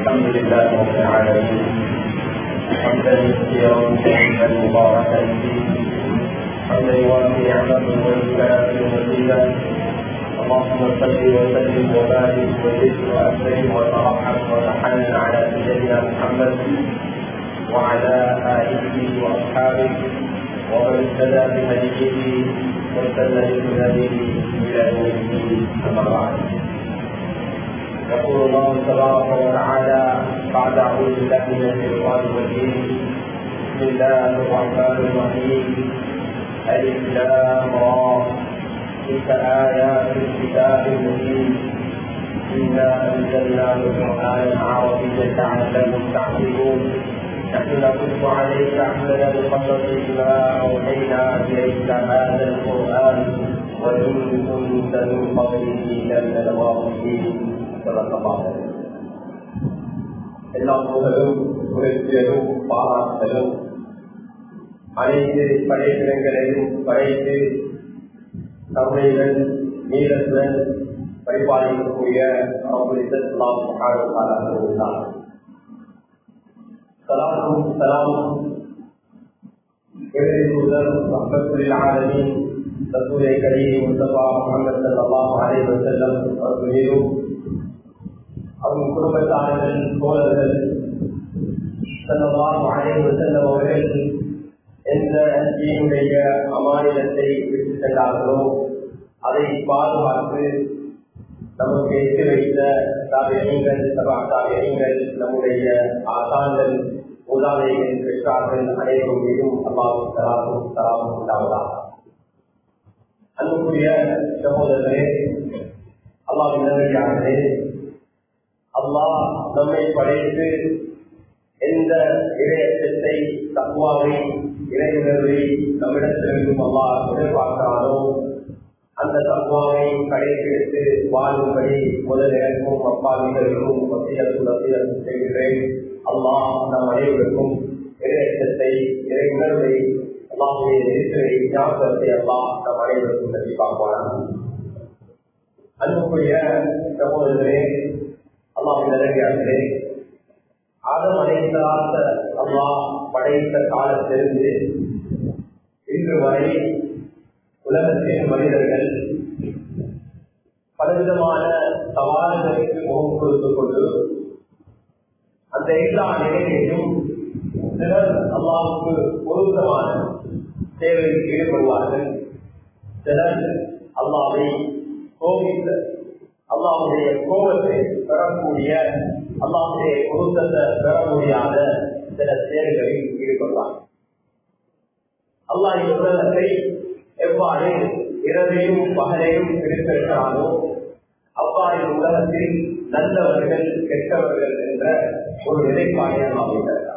الحمد لله رب العالمين حمدا كثيرا طيبا مباركا فيه حمدا يوافي نعمته ويكافئ مزيدا. اللهم صل وسلم وبارك وزد واكرم وترحم وتحنن على سيدنا محمد وعلى اله واصحابه ومن اهتدى بهديه واستنى بسنته الى يوم الدين. اما بعد، يقول الله تبارك وتعالى بعد اعوذ بالله من الشيطان الرجيم: بسم الله الرحمن الرحيم. الف لام را تلك ايات الكتاب المبين انا انزلناه قرانا عربيا لعلكم تعقلون. نحن نقص عليك احسن القصص بما اوحينا اليك هذا القران وان كنت من قبله لمن الغافلين. எல்லா புகழும் புகழ்ச்சியலும் பாராட்டலும் அனைத்து படைப்பிடங்களையும் படைத்து தம்மைகள் நீளத்துடன் பரிபாலிக்கக்கூடிய சலாமும் சலாமும் ரசூலை கரீம் முஸ்தபா முஹம்மது ஸல்லல்லாஹு அலைஹி வஸல்லம் அவர்கள் மீதும் அவங்க குடும்பத்தார்கள் தோழர்கள் ஸல்லல்லாஹு அலைஹி வஸல்லம் அவர்கள் எந்த தீனுடைய அமானிதத்தை விட்டு சென்றார்களோ அதை பாதுகாத்து நமக்கு எட்டு வைத்த தாபியீன்கள் தாபியீன்கள் நம்முடைய ஆசான்கள் மூதாதைகள் பெற்றார்கள் அனைவரும் மீதும் அல்லாஹ் சலாமும் உண்டாவதாக. அன்புக்குரிய சகோதரர்களே, அல்லாஹ்வின் நல்லடியார்களே, அல்லாஹ் நம்மை படைத்து எந்த இறையச்சத்தை தக்வாவை இறையுணர்வை நம்மிடத்திலிருந்தும் அல்லாஹ் எதிர்பார்க்கிறானோ அந்த தக்வாவை கடைபிடித்து வாழும்படி முதலிடக்கும் அப்பாவிகளுக்கும் வசியத்துடன் செய்கிறேன். அல்லாஹ் நம் அனைவருக்கும் இறையச்சத்தை இறையுணர்வை அல்லாஹ்வுடைய நெருக்கலை ஞாபகத்தை அல்லாஹ் நம் அனைவருக்கும் கண்டிப்பாக்குவான். அன்புக்குரிய சகோதரர்களே, அல்லாஹ்வின் நல்லடியார்களே, ஆதம் அலைஹிஸ்ஸலாத்த அல்லாஹ் படைத்த காலத்திலிருந்து இன்று வரை உலகத்தின் மனிதர்கள் பலவிதமான சவால்களுக்கு முகம் கொடுத்துக் கொண்டு அந்த எல்லா நிலையிலும் சிலர் அல்லாஹ்வுக்கு பொருத்தமான சேவையில் ஈடுபடுவார்கள். சிலர் அல்லாஹ்வை கோபித்த அல்லாஹ்வுடைய கோபத்தை பெறக்கூடிய அல்லாஹ்வுடைய பொருத்தத்தை பெற முடியாத சில செயல்களில் ஈடுபடுவார்கள். அல்லாஹ் உலகத்தை எவ்வாறு இரவையும் பகலையும் பிரித்திருக்கிறானோ அவ்வாறு உலகத்தில் நல்லவர்கள் கெட்டவர்கள் என்ற ஒரு நிலைப்பாடை அமைந்திருக்கிறார்.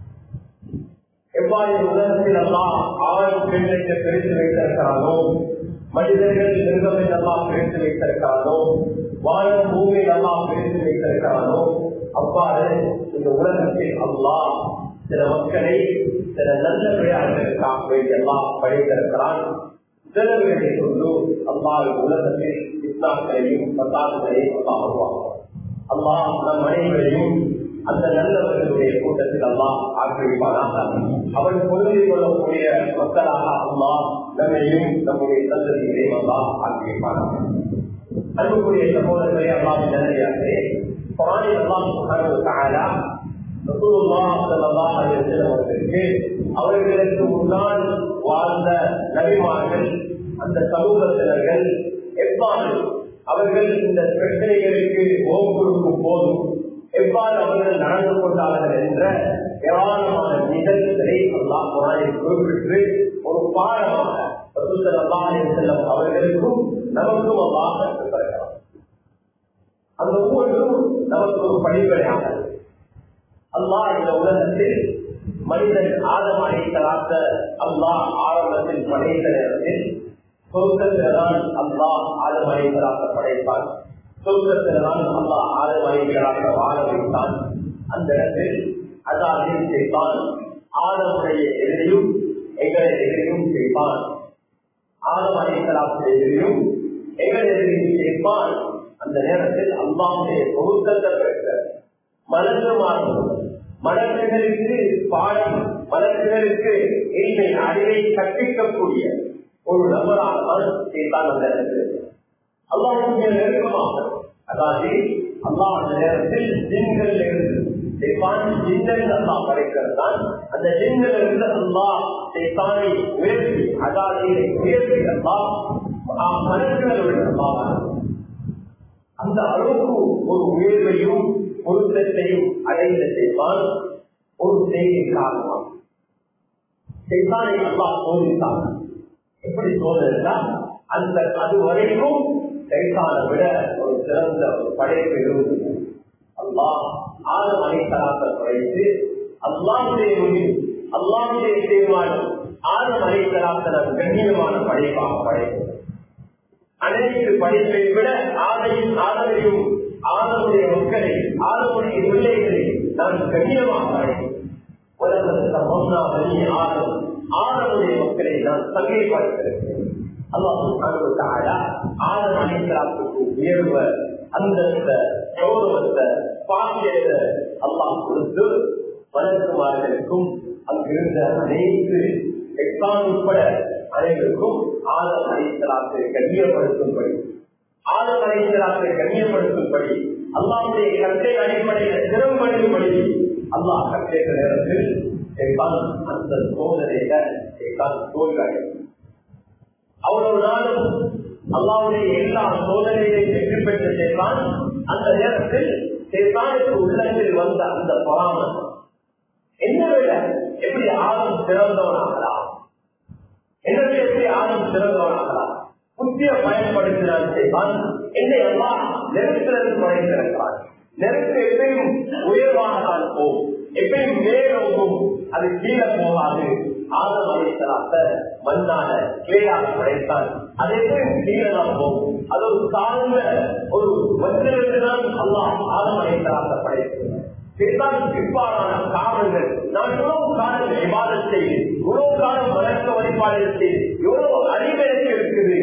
எவ்வாறு உலகத்தில் எல்லாம் ஆண் பெண்ணுக்கு பிரித்து வைத்திருக்கிறானோ, மனிதர்கள் மிருகமை எல்லாம் பிரித்து வைத்திருக்கிறானோ, வாழும் பூமி எல்லாம் பிரித்து வைத்திருக்கிறானோ அவ்வாறு இந்த உலகத்தில் அல்லாஹ் சில மக்களை சில நல்ல விளையாட்டுகளுக்காக வேண்டி எல்லாம் படைத்திருக்கிறான். சிலர்களை கொண்டு அல்லாஹ் உலகத்தில் இஸ்லாம்களையும் பத்தாதுகளையும் அல்லாஹ் உருவாக்குவார். அல்லாஹ் நம் அனைவரையும் அந்த நல்லவர்களுடைய கூட்டத்தில் அல்லாஹ் ஆக்கிரமிப்பானாக. அவன் பொருந்திக் கொள்ளக்கூடிய மக்களாக அல்லாஹ் நம்மையும் நம்முடைய சந்ததிகளையும் அல்லாஹ் ஆக்கிரமிப்பானாக. அன்புக்குரிய சகோதரர்களே, அல்லாஹ்வின் நல்லடியார்களே, குர்ஆனில் அல்லாஹ் சுப்ஹானஹு வ தஆலா ரசூலுல்லாஹ் ஸல்லல்லாஹு அலைஹி வஸல்லம் அவர்களுக்கு அவர்களுக்கு முன்னால் வாழ்ந்த நபிமார்கள் அந்த சமூகத்தினர்கள் எவ்வாறு அவர்கள் இந்த பிரச்சனைகளுக்கு ஓம் கொடுக்கும் போதும் எவ்வாறு அவர்கள் நடந்து கொண்டார்கள் என்ற ஏராளமான நிகழ்ச்சிகளை அல்லாஹ் குர்ஆனில் குறிப்பிட்டு ஒரு பாடமாக ரசூல் ஸல்லல்லாஹு அலைஹி வஸல்லம் அவர்களுக்கும் நமக்கும் அல்லாஹ் கற்றுத் தருகிறார். அந்த ஒவ்வொன்றும் நமக்கு ஒரு படிப்படையாக அல்லாஹ் இந்த உலகத்தில் மனிதன் ஆதம் அலைஹிஸ்ஸலாத்த அல்லாஹ் ஆரம்பத்தில் படைத்த நேரத்தில் சொர்க்கத்தில்தான் அல்லாஹ் ஆதம் அலைஹிஸ்ஸலாத்த படைத்தான். சொர்க்கத்தில்தான் அல்லாஹ் ஆதம் அலைஹிஸ்ஸலாத்த வாழ வைத்தான். அந்த இடத்தில் அதாவில் செய்வான். ஆதமுடைய எதிரையும் எங்களை எதிரையும் செய்வான். ஆதம் அலைஹிஸ்ஸலாத்துடைய எதிரையும் எங்களை எதிரையும் செய்வான். அந்த நேரத்தில் அல்லாஹ்வுடைய பொருத்தத்தை பெற்ற மலர்ந்து மாறும். மலர்களுக்கு பாடம், மலர்களுக்கு எளிமை அறிவை கற்பிக்கக்கூடிய ஒரு நபராக அல்லாஹ்வுடைய நெருக்கமாக, அதாவது அல்லாஹ் அந்த நேரத்தில் ஜின்கள் இருந்து ஜின்கள் அல்லாஹ் படைக்கிறான். அந்த ஜின்கள் இருந்து அல்லாஹ் ஷைத்தானை உயர்த்தி, அதாவது உயர்த்தி அல்லாஹ் மலர்களுடைய அந்த அளவுக்கு ஒரு உயர்வையும் பொருத்தத்தையும் அடைந்த ஷைத்தான் ஒரு செய்தி காரணமாக ஷைத்தானை அல்லாஹ் சோதித்தான். எப்படி சோதனை? அந்த அது வரைக்கும் ஷைத்தானை விட ஒரு சிறந்த ஒரு படைப்பு இருந்தது. அல்லாஹ் ஆதம் அலைஹிஸ்ஸலாத்தை படைத்து அல்லாஹ்வுடைய முடிவு, அல்லாஹ்வுடைய தீர்மானம் ஆதம் அலைஹிஸ்ஸலாத்தை கண்ணியமான படைப்பாக படைத்தது. அனைத்து படைப்பை விட ஆதையும் ஆதமையும் ஆதமுடைய மக்களை, ஆதமுடைய பிள்ளைகளை நான் கண்ணியமாக படைத்தேன். உலகத்தில் ஆதமுடைய மக்களை நான் தங்கை பார்த்திருக்கிறேன். அல்லாஹ் சுப்ஹானஹு வ தஆலா ஆதம் அலைஹிஸ்ஸலாத்துக்கு உயர்வ, அந்தஸ்த, கௌரவத்தை, பாக்கியத்தை அல்லாஹ் கொடுத்து மலக்குமார்களுக்கும் அங்கிருந்த அனைத்து எக்ஸாம் உட்பட அனைவருக்கும் ஆதம் அலைஹிஸ்ஸலாத்தை கண்ணியப்படுத்தும்படி, ஆதம் அலைஹிஸ்ஸலாத்தை கண்ணியப்படுத்தும்படி, அல்லாஹ்வுடைய கட்டளை அடிப்படையில் திறம்படும்படி அல்லாஹ் கட்டளை நேரத்தில் அந்த சோதனையில தோல்வி. அவ்வளவு நாளும் அல்லாஹ்வுடைய எல்லா சோதனைகளையும் வெற்றி பெற்ற ஷைத்தான் அந்த நேரத்தில் ஷைத்தானுக்கு உள்ளத்தில் வந்த அந்த பராமரிப்பு என்ன விட எப்படி ஆதம் சிறந்தவனாகலாம், என்னுடைய எப்படி ஆதம் சிறந்தவனாகலாம் புத்திய பயன்படுத்தினான் ஷைத்தான். என்னை எல்லாம் நெருக்கிறது படைத்திருக்கிறான். நெருப்பு எப்பயும் உயர்வாக தான் போகும், எப்பயும் மேலோகும், அது கீழே போகாது. ஆதம் அலைஹிஸ்ஸலாத்தை மண்ணால கீழாக படைத்தான். அது எப்பயும் கீழே தான் போகும். அது ஒரு சார்ந்த ஒரு வச்சிலிருந்துதான் அல்லாஹ் ஆதம் அலைஹிஸ்ஸலாத்தை படைத்தது. பிற்பாடான காரணங்கள், நான் இவ்வளவு காலம் விவாதம் செய்து, இவ்வளவு காலம் வளர்க்க வழிபாடு செய்து, எவ்வளவு அறிவியலுக்கு இருக்குது.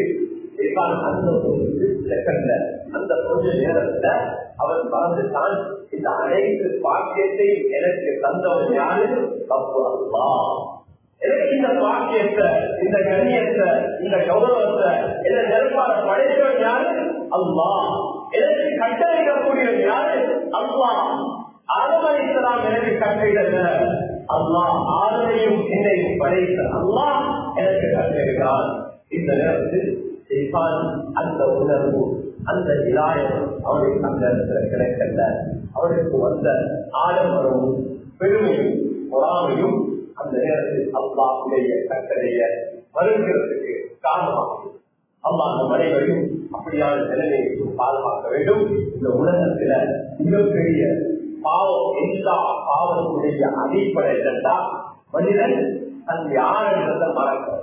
அந்த கொஞ்ச நேரத்துல அவன் மறந்துட்டான், இந்த அனைத்து பாக்கியத்தை எனக்கு தந்தவன் யாரு? தப்பு அல்லாஹ். எனக்கு இந்த பாக்கியத்தை, இந்த கண்ணியத்தை, இந்த கௌரவத்தை என்ன நெருப்பாக படைத்தவன் யாரு? அல்லாஹ். எனக்கு கட்டளையிடக்கூடியவன் யாரு? அல்லாஹ். ஆதம் அலைஹிஸ்ஸலாம் எனக்கு கட்டளையிடல, அல்லாஹ். ஆதமையும் என்னையும் படைத்த அல்லாஹ் எனக்கு கட்டளையிட்டான். இந்த நேரத்தில் அந்த உணர்வு, அந்த இலாயம் அவனுக்கு அந்த இடத்துல கிடைக்கல. அவனுக்கு வந்த ஆடம்பரமும் பெருமையும் பொறாமையும் அந்த நேரத்தில் அல்லாஹ்வுடைய கட்டளைய மறுக்கிறதுக்கு காரணமாகும். அல்லாஹ் அந்த மனைவரையும் அப்படியான நிலைமையை பாதுகாக்க வேண்டும். இந்த உலகத்துல மிகப்பெரிய பாவம், எல்லா பாவத்துடைய அடிப்படை என்னன்னா மனிதன் தன் யாருன்றத மறக்க.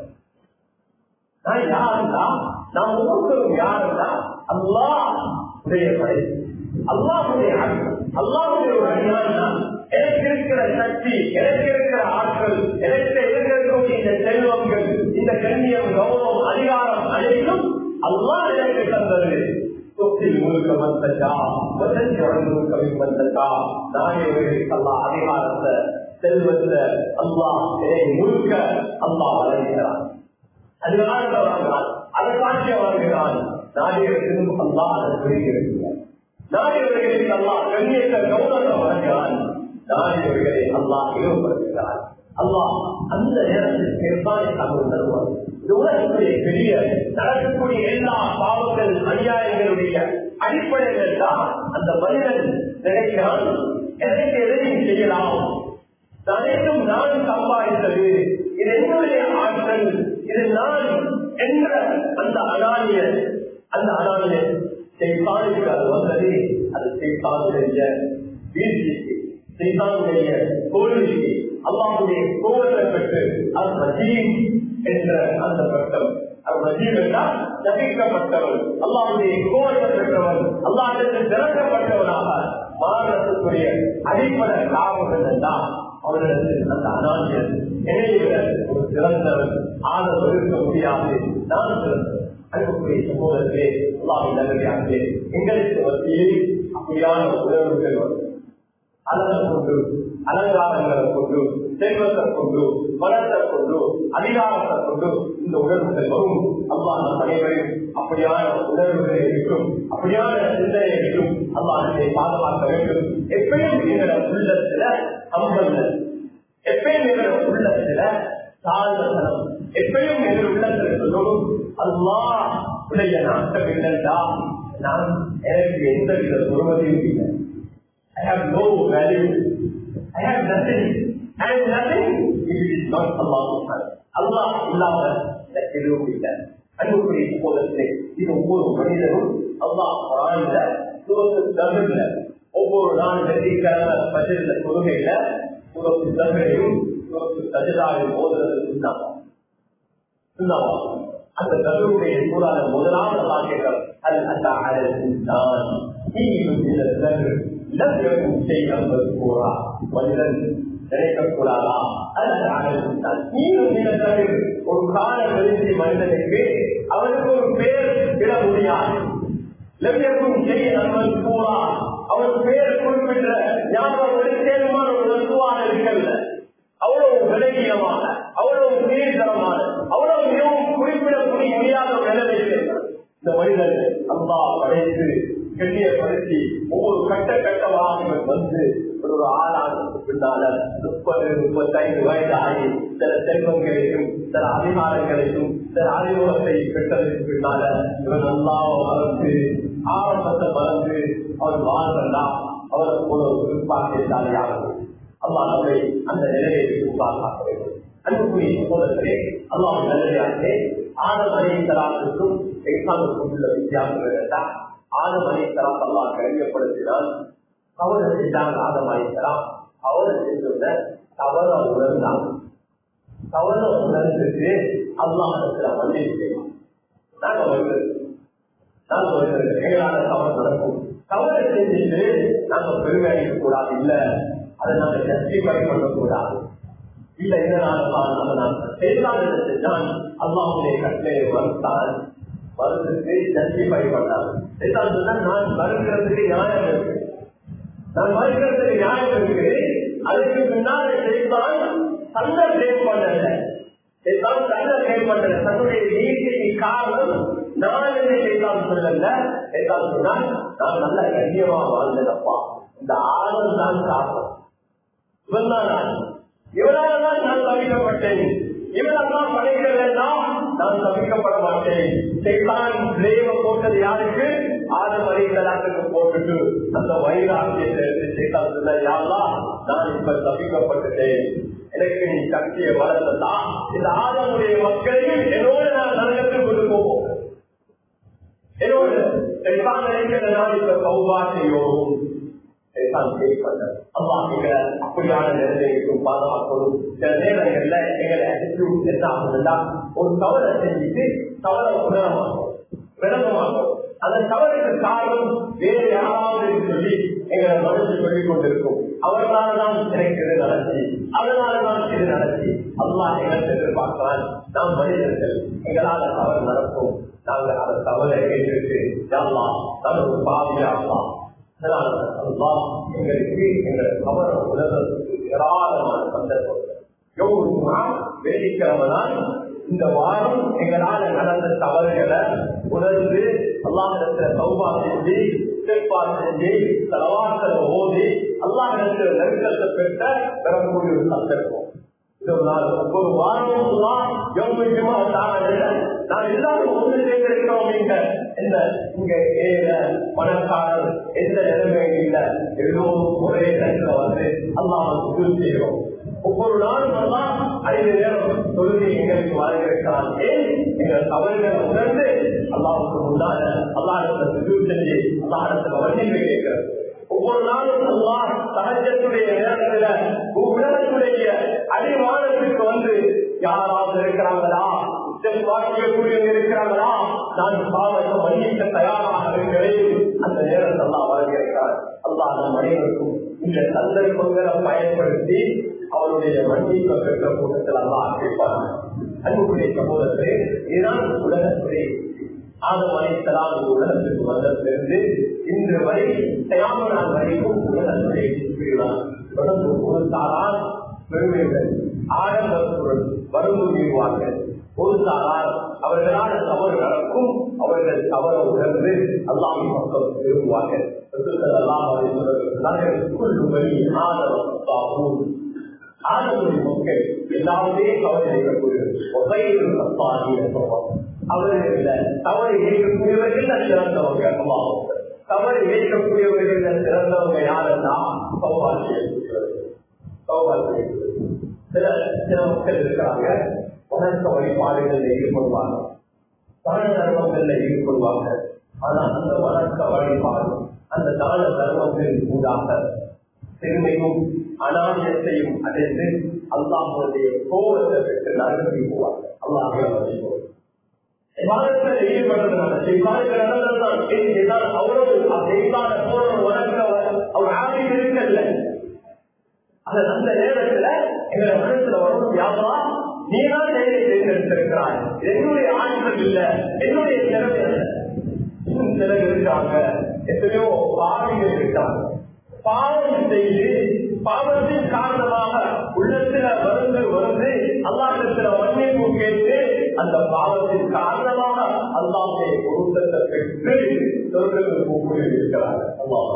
நான் யாருன்னா, நாம் ஒவ்வொருத்தரும் யாருன்னா அல்லாஹ் உடைய படை, அல்லாஹ்வுடைய அல்லாஹ்வுடைய ஒரு அடியானா எனக்கு இருக்கிற சக்தி, எனக்கு இருக்கிற ஆற்றல், எனக்கு இருக்கக்கூடிய இந்த செல்வங்கள், இந்த கண்ணியம், கௌரவம், அதிகாரம் அனைத்தும் அல்லாஹ் எனக்கு தந்தது. சொத்தில் முழுக்க வந்ததா, முழுக்க வந்ததா, நாயகர்களுக்கு அல்லாஹ் அதிகாரத்தை, செல்வத்தை அல்லாஹ் முழுக்க அல்லாஹ் வழங்குகிறான். அதுதான் அதை காட்சிய வாழ்கிறான். நாயகத்திலும் அல்லாஹ் அதை புரிகிறார். நாயகர்களுக்கு அல்லாஹ் கண்ணியத்தை கௌரவம் வழங்குகிறான். நாயகர்களை அல்லாஹ் இழிவுபடுத்துகிறார். அல்லாஹ் அந்த நேரத்தில் பெருமானை தகவல் தருவார். இந்த உலகத்துடைய பெரிய நடக்கக்கூடிய எல்லா பாவங்கள், அநியாயங்களுடைய அடிப்படைகள் தான் அந்த மனிதன் நினைக்கிறான், எனக்கு எதையும் செய்யலாம், அனைத்தும் நான் சம்பாதித்தது, இது என்னுடைய ஆற்றல், இது நான் என்ற அந்த அனானிய ஷைத்தானுக்கு அது வந்தது. அது ஷைத்தானுடைய வீழ்ச்சிக்கு, ஷைத்தானுடைய தோல்விக்கு, அல்லாஹ்வுடைய கோபத்தை பெற்று அது ரஜீம் என்ற அந்த பட்டம். அது ரஜீம் என்றால் தவிர்க்கப்பட்டவன், அல்லாஹ்வுடைய கோபத்தை பெற்றவன், அல்லாஹ்விடத்தில் திறக்கப்பட்டவனாக மாறக்கூடிய அடிப்படை காரணம் என்றால் அவரிடத்தில் அந்த அனானியன் என்னைய ஒரு சிறந்தவன் ஆன இருக்க முடியாது. நான் சிறந்தவன். அன்புக்குரிய சமூகத்திலே அல்லாஹ்வின் நல்லடியார்களே, எங்களுக்கு மத்தியில் அப்படியான உணர்வுகள் வரும். அதனை கொண்டு அலங்காரங்களை கொண்டு செல்வத்தை கொண்டு பலத்தை கொண்டு அதிகாரத்தை கொண்டு இந்த உணர்வுகள் வரும். அல்லாஹ் நம் அனைவரையும் அப்படியான உணர்வுகளை இருக்கும், அப்படியான சிந்தனை இருக்கும். அல்லாஹ் இதை பாதுகாக்க வேண்டும். எப்பயும் எங்களோட உள்ளத்துல சம்பந்தம், எப்பயும் எங்களோட உள்ளத்துல சாதனம், எப்பயும் எங்கள் உள்ளத்துல சொல்லணும் அல்லாஹ் உடைய நாட்டம் இல்லைண்டா நான் எனக்கு எந்த வித பொறுமதியும் இல்லை. I have no value. I have nothing. I have nothing if it is not Allah. Allah இல்லாம எனக்கு எதுவும் இல்லை. அன்புக்குரிய சகோதரர்களே, இது ஒவ்வொரு மனிதனும் அல்லாஹ் குர்ஆன்ல சூரத்துல் தஹ்ர்ல ஒவ்வொரு நாள் வெள்ளிக்கிழமை ஃபஜ்ர்ல தொழுகையில சூரத்துல் தஹ்ரையும் சூரத்துல் சஜ்தாவையும் ஓதுறது சுன்னவா. அந்த தஹ்ருடைய சூறால முதலாவது அல்லாஹ் கேட்கிறார் அல் அத்தா அலல் இன்சான் ஹீனுன் மினல் தஹ்ர் லம் யகுன் ஷைஅன் மذ்கூரா. மனிதன் நினைக்கக்கூடாதா அல் அலல் இன்சான் ஹீனுன் மினல் தஹ்ர், ஒரு கால வெளிச்சி மனிதனுக்கு அவனுக்கு ஒரு பேர் விட முடியாது. லம் யகுன் ஷைஅன் மذ்கூரா, அவன் பேர் குறிப்பிட்ட ஞாபகம் வெளிச்சேருமான ஒரு வஸ்துவாக இருக்கல்ல. அவ்வளவு விலகீனமான, அவ்வளவு சீர்தரமான, அவ்வளவு மிகவும் குறிப்பிடக்கூடிய முடியாத ஒரு நிலைமைக்கு இந்த மனிதன் அல்லாஹ் படைத்து கண்ணியப்படுத்தி ஒவ்வொரு கட்ட கட்டமாக வந்து ஒரு ஆளானதுக்கு பின்னால 30-35 வயது ஆகி சில செல்வங்களையும் சில அதிகாரங்களையும் சில அறிமுகத்தை பெற்றதற்கு பின்னால இவன் அல்லாஹ் மறந்து ஆரம்பத்தை மறந்து அவர் வாழ்ந்தால் அவரை போல ஒரு குறிப்பாக அல்லாஹ் நம்மை அந்த நிலையை உருவாக்க வேண்டும். அன்புக்குரிய சகோதரர்களே, அல்லாஹ் நல்லதாகவே ஆதம் அலைஹிஸ்ஸலாத்துக்கும் ஷைத்தானுக்கும் உள்ள வித்தியாசம் என்னன்னா, ஆதம் அலைஹிஸ்ஸலாம் அல்லாஹ் கண்ணியப்படுத்தினால் தவறு செஞ்சாங்க. ஆதம் அலைஹிஸ்ஸலாம் தவறு செஞ்ச தவற உணர்ந்தாங்க. தவற உணர்ந்துட்டு அல்லாஹ்விடத்துல மன்னிப்பு செய்யலாம். நாங்க வருகிறது எங்களால தவறு நடக்கும். தவறு செஞ்சுட்டு நாங்க பெருமை அளிக்க கூடாது. இல்ல அதை நாங்க ஜஸ்டிஃபை பண்ணக்கூடாது. இல்ல இதனால செய்தான் அல்லாஹ்வுடைய கட்டளையை மறுத்தான். மறுத்துட்டு ஜஸ்டிஃபை பண்ணான். நான் மறுக்கிறதுக்கு நியாயம் இருக்கு, நான் மறுக்கிறதுக்கு நியாயம் இருக்கு. அதுக்கு பின்னால செய்தான் தன்னை பிளேம் பண்ணல, தன்னை பிளேம் பண்ணல. தன்னுடைய நீதிக்கு காரணம் நான் என்ன செய்தான் சொல்லல. செய்தான் சொன்னால் நான் நல்ல கண்ணியமா வாழ்ந்ததப்பா, இந்த ஆளும் தான் காரணம். இவனால்தான் நான் தவிக்கப்பட்டேன், இவனெல்லாம் படைக்கிறதா நான் தவிக்கப்பட மாட்டேன். போட்டது யாருக்கு? ஆதம் அலைஹிஸ்ஸலாத்துக்கு போட்டுட்டு அந்த வைராக்கியத்தை எடுத்து யாரெல்லாம் நான் இப்ப தவிக்கப்பட்டுட்டேன், எனக்கு நீ சக்தியை வளர்த்ததா இந்த ஆதமுடைய மக்களையும் என்னோடு நான் நரகத்தில் கொண்டு போவோம். என்னோடு நான் இப்ப சௌபா செய்வோம். அப்படியான நிலைமைக்கும் பாதுகாக்கணும். சில நேரங்கள்ல எங்களை அட்டிடியூட் என்ன ஆகுதுன்னா, ஒரு தவறை செஞ்சுட்டு தவறை உணரமாகும், விளக்கமாகும். அந்த தவறுக்கு காரணம் வேறு யாராவது சொல்லி எங்களை மனசு சொல்லிக் கொண்டிருக்கும். அவர்களால்தான் எனக்கு இது நடத்தி, அதனாலதான் இது நடத்தி. அல்லாஹ் எங்களுக்கு எதிர்பார்க்கிறான். நாம் மனிதர்கள், எங்களால தவறு நடக்கும். நாங்கள் அந்த தவறை கேட்டு தவறு பாவியாகலாம். எங்களுக்கு எங்களை தவற உணர்வதற்கு ஏராளமான சந்தர்ப்பம். வெள்ளிக்கிழமைதான் இந்த வாரம் எங்களால நடந்த தவறுகளை உணர்ந்து அல்லாஹ்விடத்துல தௌபா செஞ்சு இஸ்திக்பார் செஞ்சு ஸலவாத்தை ஓதி அல்லாஹ்விடத்துல நெருக்கத்தை பெறக்கூடிய ஒரு சந்தர்ப்பம். ஒரு வாரம் நான் எல்லாரும் ஒன்று சேர்ந்திருக்கிறோம். இங்க ஏழ பணக்காரர் எந்த நிலைமையும் இல்லை, எல்லோரும் ஒரே இடத்துல வந்து அல்லாஹ்வுக்கு செய்கிறோம். ஒவ்வொரு நாளும் எல்லாம் 5 நேரம் தொழுகை எங்களுக்கு வழங்கியிருக்கிறான். ஏன் எங்கள் தவறுகளை உணர்ந்து அல்லாஹ்வுக்கு முன்னால அல்லாஹ்விடத்துல சுஜூத் செஞ்சு அல்லாஹ்விடத்துல மன்னிப்பு கேட்கிறது. ஒவ்வொரு நாளும் அல்லாஹ் தஹஜ்ஜுடைய நேரத்துல உலகத்துடைய அடிவானத்துக்கு வந்து யாராவது இருக்கிறாங்களா, இருக்கிறாங்களா, நான் பாவத்தை மன்னிக்க தயாராக இருக்கிறேன். அந்த நேரத்தில் அல்லாஹ் வழங்கியிருக்கிறார். அல்லாஹ் நம் அனைவருக்கும் இந்த சந்தர்ப்பங்களை பயன்படுத்தி அவருடைய மன்னிப்பை பெற்ற கூட்டத்தில் அல்லாஹ் கேட்பாங்க. அன்புக்குரிய சகோதரர்களே, இதுதான் உலகத்துடைய ஆதம் அலைஹிஸ்ஸலாம் உலகத்திற்கு வந்ததிலிருந்து இன்று வரை தயாம நாள் வரைக்கும் ஒரு சாரார் பெருமைகள் ஆடம்பரத்துடன் வருந்து மீறுவார்கள். ஒரு சாரார் அவர்களால் தவறு நடக்கும், அவர்கள் தவறு உணர்ந்து அல்லாஹ்வின் பக்கம் திரும்புவார்கள். ஆடம்பரி மக்கள் எல்லாமே தவறு செய்யக்கூடியது. அவர்கள் தவறு இயக்கக்கூடியவர்கள் சிறந்தவர்கள். தவறு இயக்கக்கூடியவர்கள் சிறந்தவங்க யாருன்னா சில மக்கள் இருக்கிறாங்க, வணக்க வழிபாடுகளில் ஈடுபடுவாங்க, தான தர்மங்களில் ஈடுபடுவாங்க. ஆனால் அந்த வணக்க வழிபாடு அந்த தான தர்மங்களின் ஊடாக பெருமையும் அனாமியத்தையும் அடைந்து அல்லாஹ்வுடைய கோபத்தை பெற்று நரகத்தை போவார்கள். அல்லாஹ்வை வழிபோம் அந்த நேரத்துல எங்க மனசுல வரும் யாரா நீதான் செயலை தேர்ந்தெடுத்திருக்கிறாய், என்னுடைய ஆற்றல் இல்ல, என்னுடைய திறமை அல்ல. இன்னும் சிலர் இருக்காங்க, எத்தனையோ பாவிகள் இருக்காங்க, பாவம் செய்து பாவத்தின் காரணமாக உள்ளத்துல வந்து அல்லாஹ்விடத்துல மன்னிப்பு கேட்டு அந்த பாவத்தின் காரணமாக அல்லாஹ்வுடைய பொருத்தத்தை பெற்று சொர்க்கத்துக்கு போய் இருக்கிறார்கள்.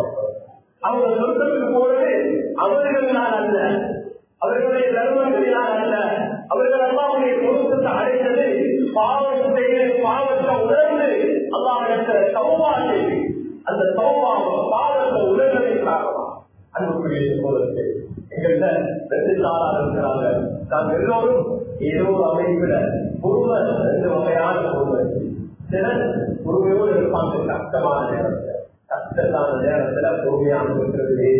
அவங்க சொர்க்கத்துக்கு போவது அவர்களினால் அல்ல, அவர்களுடைய தர்மங்களினால் அல்ல, அவர்கள் அல்லாஹ்வுடைய பொருத்தத்தை அடைந்தது பாவம் செய்து பாவத்தை உணர்ந்து அல்லாஹ்விடத்துல தௌபா செய்து அந்த தௌபா பாவத்தை உணர்வதன் காரணமா அன்புக்குரிய சகோதரர்களே, எங்கள்கிட்ட ரெண்டு சாரா இருக்கிறாங்க. நாங்கள் எல்லோரும் ஏதோ ஒரு அமைப்புல பொறுமை ரெண்டு வகையான பொறுமை. சிலர் பொறுமையோடு இருப்பாங்க கஷ்டமான நேரத்துல, கஷ்டத்தான நேரத்துல பொறுமையாக இருக்கிறது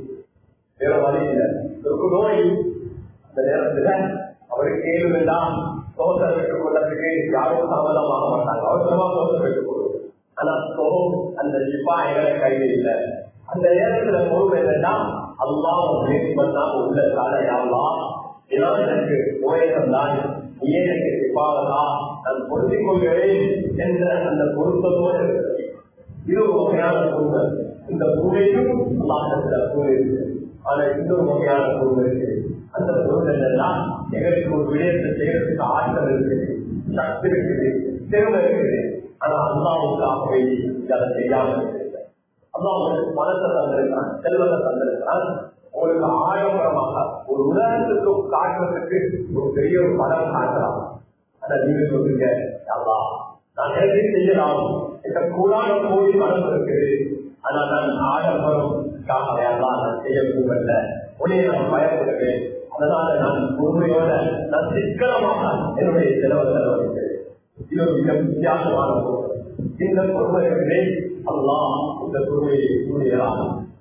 வேற வழி இல்லை. ஒரு நோய் அந்த நேரத்துல அவருக்கு கேள்வி வேண்டாம், தோசை பெற்றுக் கொள்றதுக்கு யாரும் தாமதமாக மாட்டாங்க, அவசரமா தோசை பெற்றுக் கொள்வோம். ஆனா அந்த ஜிப்பா எங்களை கையில் இல்லை. அந்த நேரத்துல பொறுமை என்னன்னா அல்லாஹ் முயற்சி பண்ணா உள்ள காலையாவா இதெல்லாம் எனக்கு நோயகம் தான், நீ எனக்கு ஜிப்பாவதா நான் பொருத்திக் கொள்கிறேன் என்ற அந்த பொருத்தத்தோடு இது ஒரு வகையான பொறுமை. இந்த பூமியும் அல்லாஹ்விடத்துல பொறுமை இருக்கு. ஆனா இன்னொரு வகையான பொறுமை இருக்கு. அந்த பொருள் என்னன்னா எங்களுக்கு ஒரு விடயத்தை செய்யறதுக்கு ஆற்றல் இருக்குது, சக்தி இருக்குது, திறமை இருக்குது. ஆனா அல்லாஹ்வுக்காகவே அதை செய்யாமல் இருக்குது. அல்லாஹ் உங்களுக்கு பணத்தை தந்திருக்கிறான், செல்வத்தை தந்திருக்கிறான், உங்களுக்கு ஆடம்பரமாக ஒரு உலகத்துக்கு காட்டுறதுக்கு ஒரு பெரிய ஒரு படம் காட்டலாம். ஆனா நீங்க சொல்றீங்க அல்லாஹ் நான் எதையும் செய்யலாம், எங்க கூடாத போய் பணம் இருக்குது, ஆனா நான் ஆடம்பரம்காக எல்லாம் நான் செய்யக்கூடல, உடனே நான் பயப்படுவேன். அதனால நான் பொறுமையோட நான் சிக்கனமாக என்னுடைய செலவை செலவழிக்கிறேன். இது ஒரு மிக வித்தியாசமான பொருள். இந்த பொறுமைகளை அல்லாஹ் இந்த பொறுமையை கூறுகிறார்.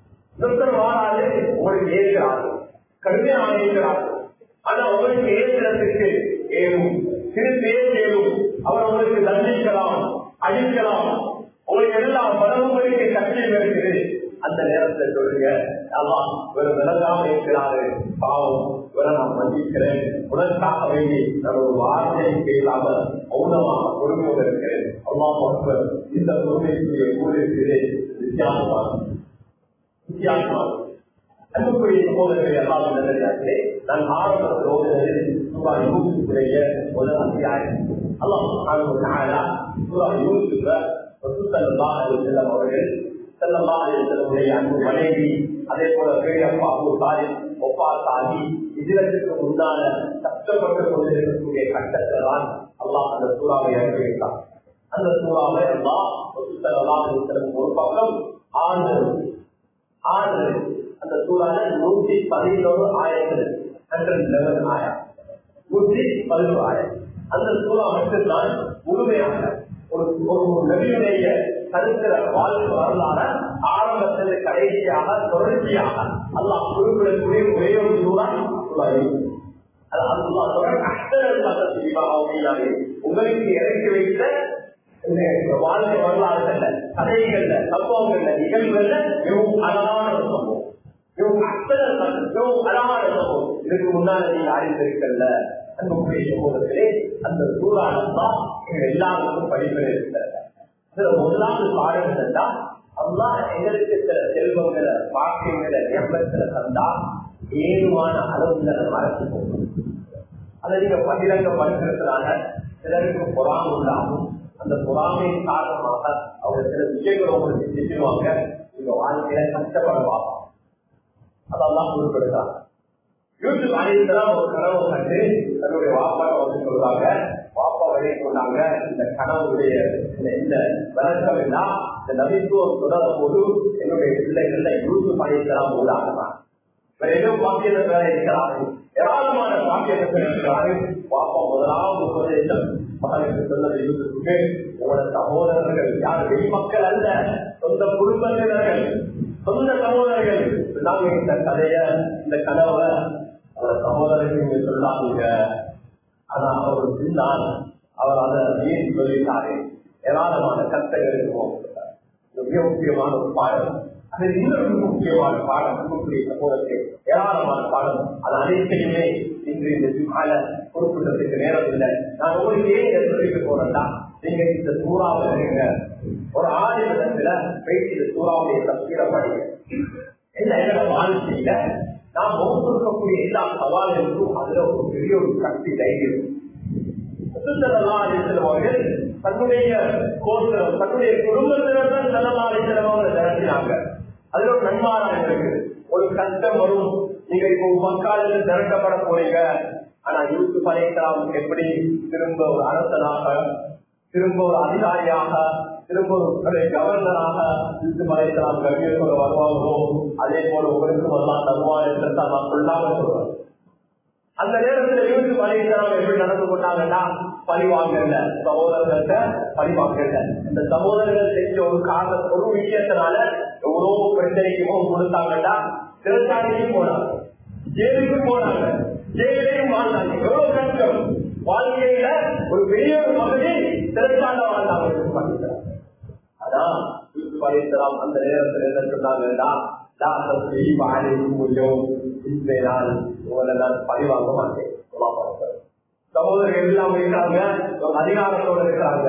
வாராது உங்களுக்கு ஏற்கிறார்கள், கடுமையாக ஏற்கிறார்கள். ஆனா உங்களுக்கு ஏற்கிறதுக்கு ஏறும் சிறு பேர் ஏறும். அவர் உங்களுக்கு தண்டிக்கலாம், அழிக்கலாம், உங்களுக்கு எல்லா பலவங்களுக்கு கஷ்டம் இருக்குது. அந்த நேரத்தில் சொல்லுங்க அல்லாஹ் ஒரு விலகாம இருக்கிறாரு, பாவம் இவரை நான் மன்னிக்கிறேன், உனக்காக வேண்டி நான் ஒரு வார்த்தையை கேட்காம மௌனமாக பொறுமையோடு இருக்கிறேன். அல்லாஹ் இந்த பொறுமைக்குரிய கூறியிருக்கிறே வித்தியாசமானது. அன்புக்குரிய சகோதரர்களை எல்லாம் நல்லதாகவே நான் ஆரம்ப சோதனையில் சுமார் 100 முதல் அத்தியாயம் அல்லாஹ் சுமார் 100 அவர்கள் செல்லம்மாவுடைய அன்பு மனைவி, அதே போல பேரப்பா ஒப்பாத்தாகி இதற்கு முன்னால கஷ்டப்பட்டுக் கொண்டிருக்கக்கூடிய கட்டத்தை தான் அல்லாஹ் அந்த சூறாவை இறக்கி வைத்தார். அந்த சூறாவை அல்லாஹ் ஒரு பக்கம் 6 அந்த சூறால 111 ஆயங்கள் 111 ஆயம் 111 ஆயம். அந்த சூறா மட்டும்தான் முழுமையாக ஒரு நபியுடைய சரித்திர வாழ்க்கை வரலாற ஆரம்பத்தில் கடைசியாக தொடர்ச்சியாக அல்லாஹ் குறிப்பிடக்கூடிய ஒரே ஒரு சூறா உங்களுக்கு இறக்கி வைத்த வாழ்க்கை வரலாறுகள்ல, கதைகள்ல, சம்பவங்கள்ல, நிகழ்வுகள்ல மிகவும் அழகான ஒரு சம்பவம், மிகவும் அழகான சம்பவம். இதுக்கு முன்னால நீங்க அறிந்திருக்கல. அன்புக்குரிய சமூகத்திலே அந்த சூறானதான் எல்லாருக்கும் படிப்பில் இருக்கிறது. இதுல முதலாவது பாடம் என்னன்னா அல்லாஹ் எங்களுக்கு சில செல்வங்களை பாக்கியங்களை எவ்வளத்துல தந்தா ஏதுவான அளவுல மறைச்சு போகும். அதை நீங்க பகிரங்க படுத்துறதுனால சிலருக்கு பொறாமை உண்டாகும். அந்த பொறாமையின் காரணமாக அவங்க சில விஷயங்களை உங்களுக்கு செஞ்சிருவாங்க. நீங்க வாழ்க்கையில கஷ்டப்படுவாங்க. அதெல்லாம் குறிப்பிடுறாங்க. யூசுப் அலைஹிஸ்ஸலாம் ஒரு கனவு கண்டு தன்னுடைய வாப்பாவை வந்து சொல்றாங்க. வாப்பா வழியை கொண்டாங்க. இந்த கனவுடைய இந்த விளக்கம் எல்லாம் இந்த நபித்துவம் தொடரும் போது என்னுடைய பிள்ளைகள்ல யூசுப் அலைஹிஸ்ஸலாம் உள்ளாங்க. வேற ஏதோ பாக்கியத்தை வேற இருக்கிறார்கள், ஏராளமான பாக்கியத்தை இருக்கிறார்கள். வாப்பா முதலாவது உபதேசம் மகனுக்கு சொன்னது யூசுப்புக்கு, உங்களோட சகோதரர்கள் யார் வெளிமக்கள் அல்ல, சொந்த குடும்பத்தினர்கள், சொந்த சகோதரர்கள் சொன்னாங்க. இந்த கதைய இந்த கனவை அவரோட சகோதரர்கள் நீங்க சொல்லாதீங்க. ஆனா அவர் சின்னான், அவர் அதை ஏன் சொல்லிட்டாரு. ஏராளமான கருத்துகள் இருக்கும். மிக முக்கியமான ஒரு பாடம். அது இன்னொரு முக்கியமான பாடம். சகோதரர்கள் ஏராளமான பாடம். அது அனைத்தையுமே இன்று இந்த ஜும்ஆல குறிப்பிட்டதுக்கு நேரம் இல்லை. நான் உங்களுக்கு ஏன் சொல்லிட்டு போறேன்னா, நீங்க இந்த சூறாவை இருங்க, ஒரு ஆளுநத்துல போயிட்டு இந்த சூறாவுடைய தப்சீரை படிங்க. என்னோட வாழ்க்கையில நாம் ஒவ்வொருக்கக்கூடிய எல்லா சவால்களுக்கும் அதுல ஒரு பெரிய ஒரு சக்தி தைரியம். அவர்கள் தன்னுடைய கோத்திரம் தன்னுடைய குடும்பத்தினர் செலவாக திரட்டினாங்க. அதுல ஒரு நன்மாராக இருக்கு. ஒரு கஷ்டம் வரும், நீங்க இப்போ மக்களில் திரட்டப்பட போறீங்க. ஆனா யூசுப் அலைஹிஸ்ஸலாம் எப்படி திரும்ப ஒரு அரசனாக, திரும்ப ஒரு அதிகாரியாக, திரும்ப ஒரு கவர்னராக யூசுப் அலைஹிஸ்ஸலாம் கண்ணியத்தோட வருவாங்களோ அதே போல உங்களுக்கும் எல்லாம் தருவான் என்று நான் சொல்லாம சொல்றேன். அந்த நேரத்தில் யூசுப் அலைஹிஸ்ஸலாம் எப்படி நடந்து கொண்டாங்கன்னா, பழிவாங்கல சகோதரர்கள்ட்ட பழிவாங்கல. இந்த சகோதரர்கள் செஞ்ச ஒரு காரணம், ஒரு விஷயத்தினால எவ்வளவு பிரச்சனைக்கு கொடுத்தாங்கன்னா சிறைச்சாலைக்கு போனாங்க, ஜெயிலுக்கு போனாங்க, ஜெயிலையும் வாழ்ந்தாங்க. எவ்வளவு கஷ்டம் வாழ்க்கையில ஒரு பெரிய ஒரு பகுதி சிறைச்சாலை வாழ்ந்தாங்க. அதான் யூசுப் அலைஹிஸ்ஸலாம் அந்த நேரத்தில் என்ன சொன்னாங்கன்னா, பழிவாங்க மாட்டேன். சகோதரர்கள் எல்லாம் இருக்காங்க, அதிகாரத்தோடு இருக்கிறாங்க.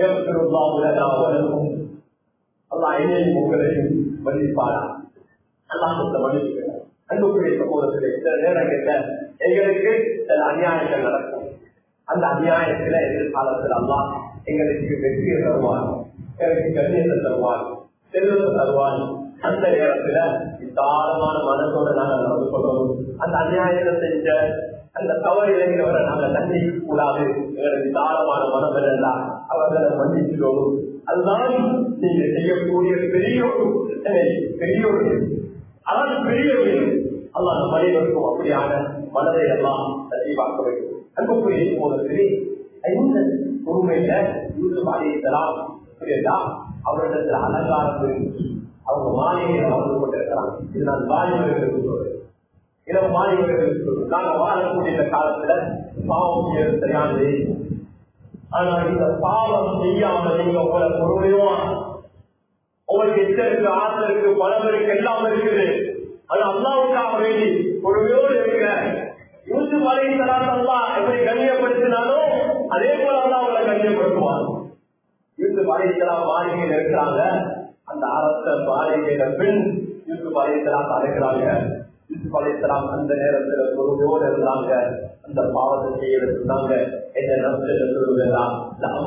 அல்லாஹ் என்னையும் உங்களையும் மன்னிப்பாரா, அல்லாஹ் மன்னிப்புகிறார். அன்புக்குரிய சகோதரர்களே, சில நேரங்கள்ல எங்களுக்கு சில அநியாயங்கள் நடக்கும். அந்த அநியாயத்துல எதிர்காலத்தில் அல்லாஹ் எங்களுக்கு வெற்றியை தருவார், எனக்கு கண்ணியத்தை தருவார், செல்வத்தை தருவார். அந்த நேரத்துல விசாரமான மனத்தோட நாங்கள் நடந்து கொள்ளணும். அந்த அநியாயத்தை செஞ்ச அந்த தவறு இளைஞரை நாங்கள் தண்டிக்க கூடாது. எங்களுக்கு விசாரமான மனம் எல்லாம் அவர்களை மன்னிச்சிடணும். அதுதான் நீங்க செய்யக்கூடிய பெரிய ஒரு பெரிய ஒரு அதாவது பெரிய அல்லாஹ் நம்ம அனைவருக்கும் அப்படியான மனதை எல்லாம் தெளிவாக்க வேண்டும். அன்புக்குரிய போதத்திலே இந்த பொறுமையில யூசுப் அலைஹிஸ்ஸலாம் புரியுதா, அவரிடத்துல அலங்காரம் இருந்து அவங்க மாளிகையை வாழ்ந்து கொண்டிருக்கிறாங்க. இது நான் வாலிபர்களுக்கு சொல்றேன், இளம் வாலிபர்களுக்கு சொல்றேன். நாங்க வாழக்கூடிய காலத்துல பாவம் செய்யறது சரியானது. ஆனா இந்த பாவம் செய்யாம நீங்க உங்களை பொறுமையோ, உங்களுக்கு எச்சரிக்கை, ஆசை இருக்கு, பணம் இருக்கு, எல்லாம் இருக்குது. ஆனா அல்லாஹ்வுக்காக வேண்டி பொறுமையோடு இருக்கிற யூசுப் அலைஹிஸ்ஸலாம் அல்லாஹ் எப்படி கண்ணியப்படுத்தினாலும் அதே போல அல்லாஹ் அவங்களை கண்ணியப்படுத்துவார். யூசுப் அலைஹிஸ்ஸலாம் மாளிகையில் இருக்கிறாங்க. அந்த அரச மாளிகையில பெண் யூசுப் அலைஹிஸ்ஸலாம் அழைக்கிறாங்க. யூசுப் அலைஹிஸ்ஸலாம் அந்த நேரத்துல பொறுமையோடு இருந்தாங்க. அந்த பாவத்தை செய்ய சொன்னாங்க. என்ன நஷ்டத்தை சொல்லுவதெல்லாம்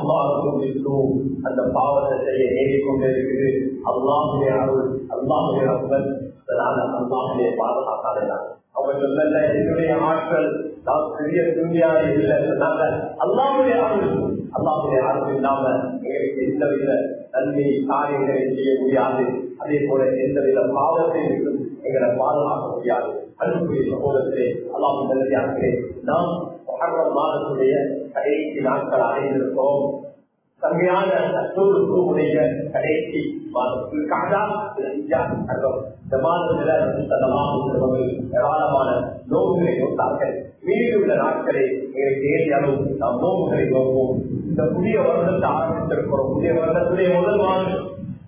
அந்த பாவத்தை செய்ய ஏறிக்கொண்டே இருக்குது. அல்லாஹ்வுடைய அருள், அல்லாஹ்வுடைய ரஹ்மத், அல்லாஹ்வுடைய பாதுகாத்தாதான். அவங்க சொல்லல என்னுடைய ஆட்கள் நான் பெரிய துணியாக இல்லை சொன்னாங்க. அல்லாஹ்வுடைய அருள், அல்லாஹ்வுடைய அருள் இல்லாம எங்களுக்கு எந்தவித நன்மை காரியங்களை செய்ய முடியாது. அதே போல எந்தவித பாவத்தை எங்களை பாதுகாக்க முடியாது. அன்புக்குரிய சகோதரத்திலே அல்லாஹ் நல்லதாகவே நாம் முஹர்ரம் மாதத்துடைய கடைசி நாட்கள் அடைந்திருக்கிறோம். தங்கையான அசூருடைய கடைசி மாதத்திற்காக இந்த மாதத்துல ஏராளமான நோவுகளை நோட்டார்கள். மீதுள்ள நாட்களை தேடி அளவு நாம் நோவுகளை நோக்குவோம். இந்த புதிய வருடத்தை ஆரம்பித்திருக்கிறோம். புதிய வருடத்துடைய முதல் மாதம்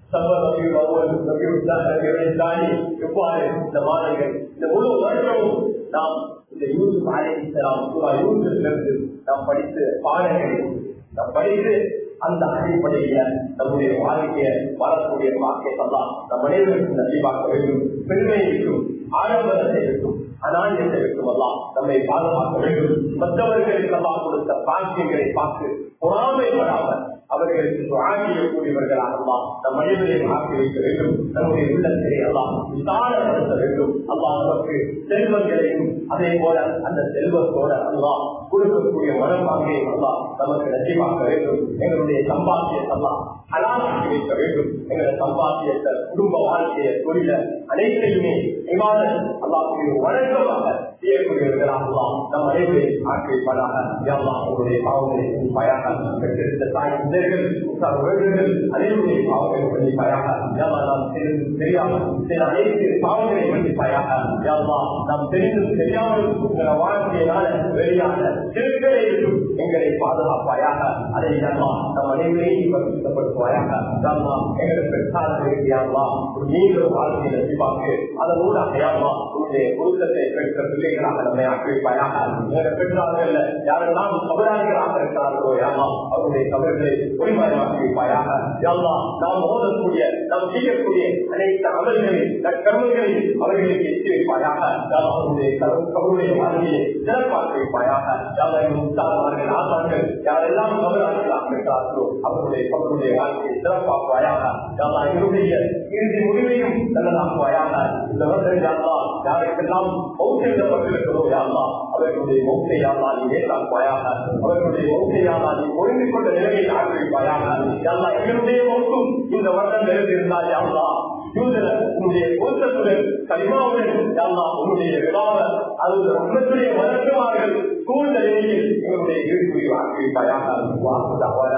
எவ்வாறு இந்த மாதங்கள் இந்த முழு வருடமும் நாம் இந்த யூசுப் அலைஹிஸ்ஸலாம் யூசுஃபிலிருந்து நாம் படித்து பாடங்களை நாம் படித்து அந்த அடிப்படையில நம்முடைய வாழ்க்கையை வரக்கூடிய வாக்கியத்தெல்லாம் நம் அனைவருக்கும் நசிவாக்க வேண்டும். பெருமையைக்கும் ஆடம்பரத்தை இருக்கும் அநாயத்தை இருக்குமல்லாம் நம்மை பாதுகாக்க வேண்டும். மற்றவர்களுக்கெல்லாம் கொடுத்த பாக்கியங்களை பார்த்து பொறாமைப்படாமல் அவர்களுக்கு ஆகியக்கூடியவர்களாகலாம் நம் அனைவரையும் ஆக்கி வைக்க வேண்டும். நம்முடைய உள்ளத்தை எல்லாம் விசாரப்படுத்த வேண்டும். அல்லா நமக்கு செல்வங்களையும் அதே போல அந்த செல்வத்தோட அல்லா கொடுக்கக்கூடிய மனப்பாங்கையும் அல்லா நமக்கு நசிவாக்க வேண்டும். எங்களுடைய சம்பாத்தியத்தெல்லாம் ஹலாலாக்கி வைக்க வேண்டும். எங்களுடைய சம்பாத்தியத்தை குடும்ப வாழ்க்கையை தொழில அனைத்தையுமே இமாதன் அல்லாஹ்வுடைய வணக்கமாக செய்யக்கூடியவர்களாகலாம் நம் அனைவரையும் ஆக்கி வைப்பதாக. அவருடைய பாவங்களை பயனாக பெற்றிருந்த தாய் பிள்ளைகள் அனைவருடைய பாவங்களை மன்னிப்பாயாக. நாம் தெரியாமல் சில அனைத்து பாவங்களை மன்னிப்பாயாக. நாம் தெரிந்தும் தெரியாமல் வாழ்க்கையினால வெளியான திருக்களை எங்களை பாதுகாப்பாயாக. அதை நம் அனைவரையும் வருத்தப்படுத்துவாயாக. எங்களை பெற்றார்களா நீங்களும் வாழ்க்கையை நசிப்பாக்கு அதன் ஊடாக உன்னுடைய பொருத்தத்தை பெற்ற பிள்ளைகளாக நம்மை ஆக்கி வைப்பாயாக. எங்களை பெற்றார்கள் யாரெல்லாம் கபராளிகளாக இருக்கிறார்களோ யாரெல்லாம் அவருடைய கபர்களை ஒளிமயமாக்கி வைப்பாயாக. நாம் ஓதக்கூடிய நாம் செய்யக்கூடிய அனைத்து அமல்களில் கர்மங்களில் அவர்களுக்கு எட்டி வைப்பாயாக. அவருடைய கபருடைய வாழ்க்கையை சிறப்பாக்கி வைப்பாயாக. முத்தார்கள் ஆசார்கள் யாரெல்லாம் கபராளிகளாக இருக்கிறார்களோ அவருடைய கபருடைய வாழ்க்கையை சிறப்பாக்குவாயாக. என்னுடைய இறுதி முடிவையும் நல்லதாக்குவாயாக. இந்த வருடம் யாருக்கெல்லாம் மௌசெய்யப்பட்டிருக்கிறோ யாரா அவர்களுடைய மௌசையாளா நீ ஏற்றாக்குவாயாக. அவர்களுடைய மௌசையாளா நீ ஒழுங்கு கொண்ட நிலையில் ஆக்கிவிப்பாயாக. எங்களுடைய மௌசும் இந்த வருடம் நிறைந்திருந்தால் யாரா உன்னுடைய கோஷத்துடன் கலிமாவுடன் யாரா உன்னுடைய விழாவ அது உன்னுடைய வழக்கமார்கள் சூழ்நிலையில் எங்களுடைய இறுதி முடிவு ஆக்கிவிப்பாயாக.